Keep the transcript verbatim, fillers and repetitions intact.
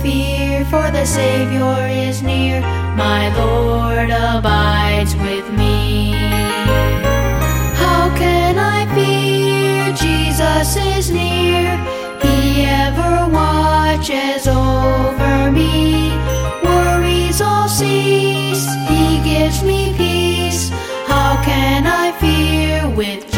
fear, for the Savior is near. My Lord abides with me. How can I fear? Jesus is near. He ever watches over me. Worries all cease. He gives me peace. How can I fear with